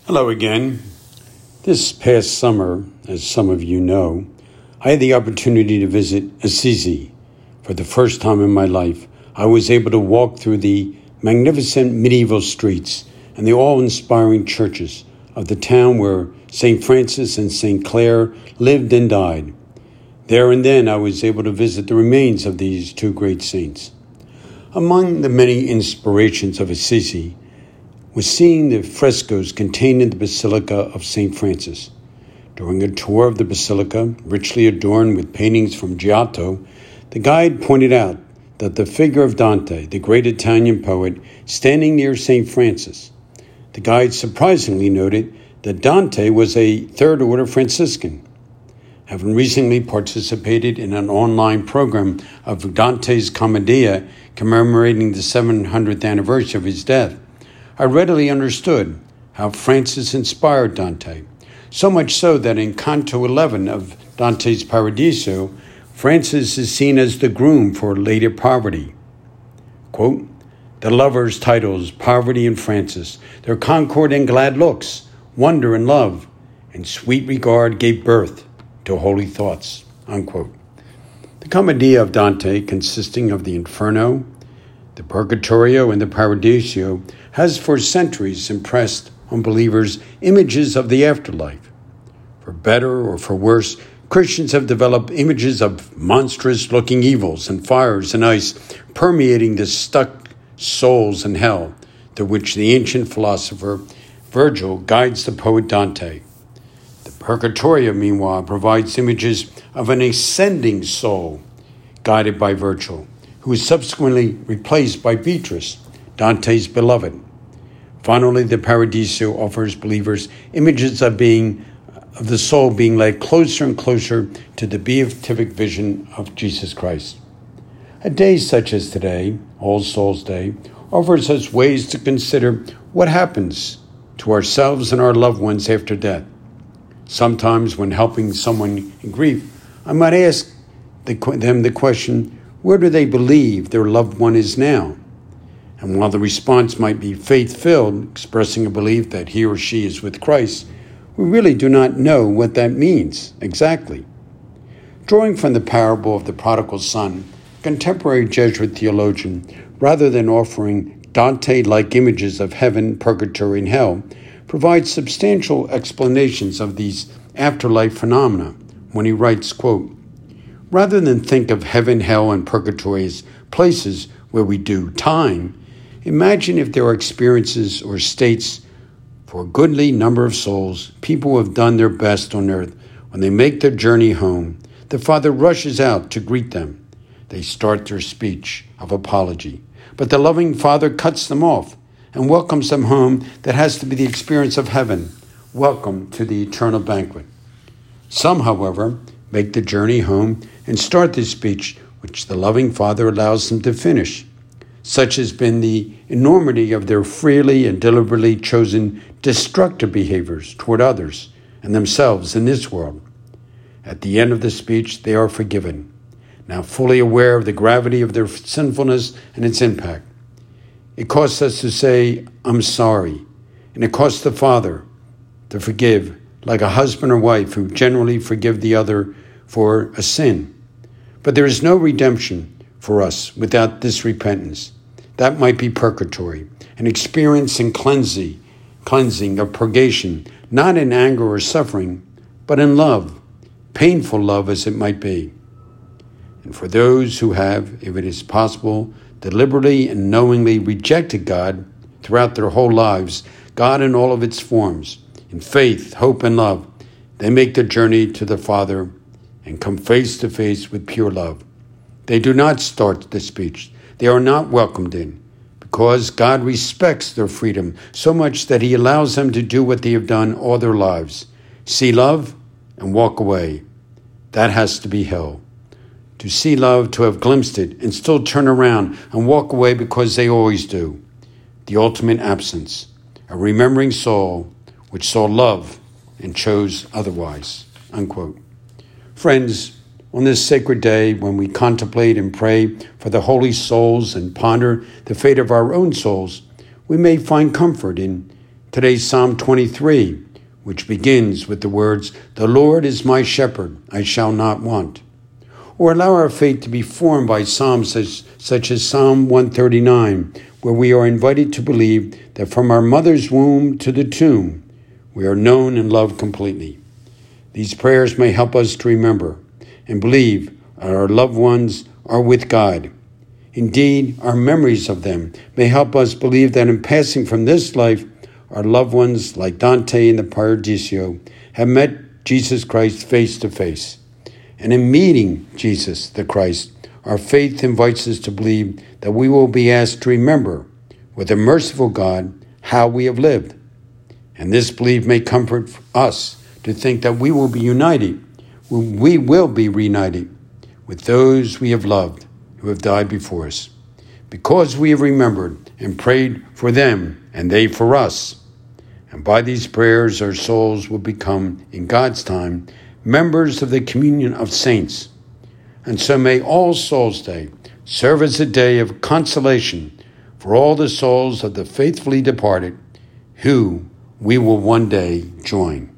Hello again. This past summer, as some of you know, I had the opportunity to visit Assisi. For the first time in my life, I was able to walk through the magnificent medieval streets and the awe-inspiring churches of the town where St. Francis and St. Clare lived and died. There and then I was able to visit the remains of these two great saints. Among the many inspirations of Assisi was seeing the frescoes contained in the Basilica of St. Francis. During a tour of the basilica, richly adorned with paintings from Giotto, the guide pointed out that the figure of Dante, the great Italian poet, standing near St. Francis. The guide surprisingly noted that Dante was a third-order Franciscan. Having recently participated in an online program of Dante's Commedia commemorating the 700th anniversary of his death, I readily understood how Francis inspired Dante, so much so that in Canto 11 of Dante's Paradiso, Francis is seen as the groom for Lady Poverty. Quote, "The lovers' titles, Poverty and Francis, their concord and glad looks, wonder and love, and sweet regard gave birth to holy thoughts." Unquote. The Commedia of Dante, consisting of the Inferno, the Purgatorio, and the Paradiso, has for centuries impressed on believers images of the afterlife. For better or for worse, Christians have developed images of monstrous-looking evils and fires and ice permeating the stuck souls in hell, to which the ancient philosopher Virgil guides the poet Dante. The Purgatorio, meanwhile, provides images of an ascending soul guided by Virgil, who is subsequently replaced by Beatrice, Dante's beloved. Finally, the Paradiso offers believers images of the soul being led closer and closer to the beatific vision of Jesus Christ. A day such as today, All Souls Day, offers us ways to consider what happens to ourselves and our loved ones after death. Sometimes when helping someone in grief, I might ask them the question, where do they believe their loved one is now? And while the response might be faith-filled, expressing a belief that he or she is with Christ, we really do not know what that means exactly. Drawing from the parable of the prodigal son, a contemporary Jesuit theologian, rather than offering Dante-like images of heaven, purgatory, and hell, provides substantial explanations of these afterlife phenomena when he writes, quote, "Rather than think of heaven, hell, and purgatory as places where we do time, imagine if there are experiences or states for a goodly number of souls, people who have done their best on earth. When they make their journey home, the Father rushes out to greet them. They start their speech of apology, but the loving Father cuts them off and welcomes them home. That has to be the experience of heaven. Welcome to the eternal banquet. Some, however, make the journey home and start the speech which the loving Father allows them to finish. Such has been the enormity of their freely and deliberately chosen destructive behaviors toward others and themselves in this world. At the end of the speech, they are forgiven, now fully aware of the gravity of their sinfulness and its impact. It costs us to say, 'I'm sorry,' and it costs the Father to forgive, like a husband or wife who generally forgive the other for a sin. But there is no redemption for us without this repentance. That might be purgatory, an experience in cleansing of purgation, not in anger or suffering, but in love, painful love as it might be. And for those who have, if it is possible, deliberately and knowingly rejected God throughout their whole lives, God in all of its forms, in faith, hope, and love, they make the journey to the Father and come face to face with pure love. They do not start the speech. They are not welcomed in, because God respects their freedom so much that he allows them to do what they have done all their lives. See love and walk away. That has to be hell. To see love, to have glimpsed it, and still turn around and walk away because they always do. The ultimate absence. A remembering soul which saw love and chose otherwise." Unquote. Friends, on this sacred day, when we contemplate and pray for the holy souls and ponder the fate of our own souls, we may find comfort in Today's Psalm 23, which begins with the words, "The Lord is my shepherd, I shall not want." Or allow our faith to be formed by psalms such as Psalm 139, where we are invited to believe that from our mother's womb to the tomb, we are known and loved completely. These prayers may help us to remember and believe our loved ones are with God. Indeed, our memories of them may help us believe that in passing from this life, our loved ones, like Dante in the Paradiso, have met Jesus Christ face to face. And in meeting Jesus the Christ, our faith invites us to believe that we will be asked to remember, with a merciful God, how we have lived. And this belief may comfort us to think that we will be united, we will be reunited with those we have loved who have died before us, because we have remembered and prayed for them and they for us. And by these prayers, our souls will become, in God's time, members of the communion of saints. And so may All Souls Day serve as a day of consolation for all the souls of the faithfully departed, who we will one day join.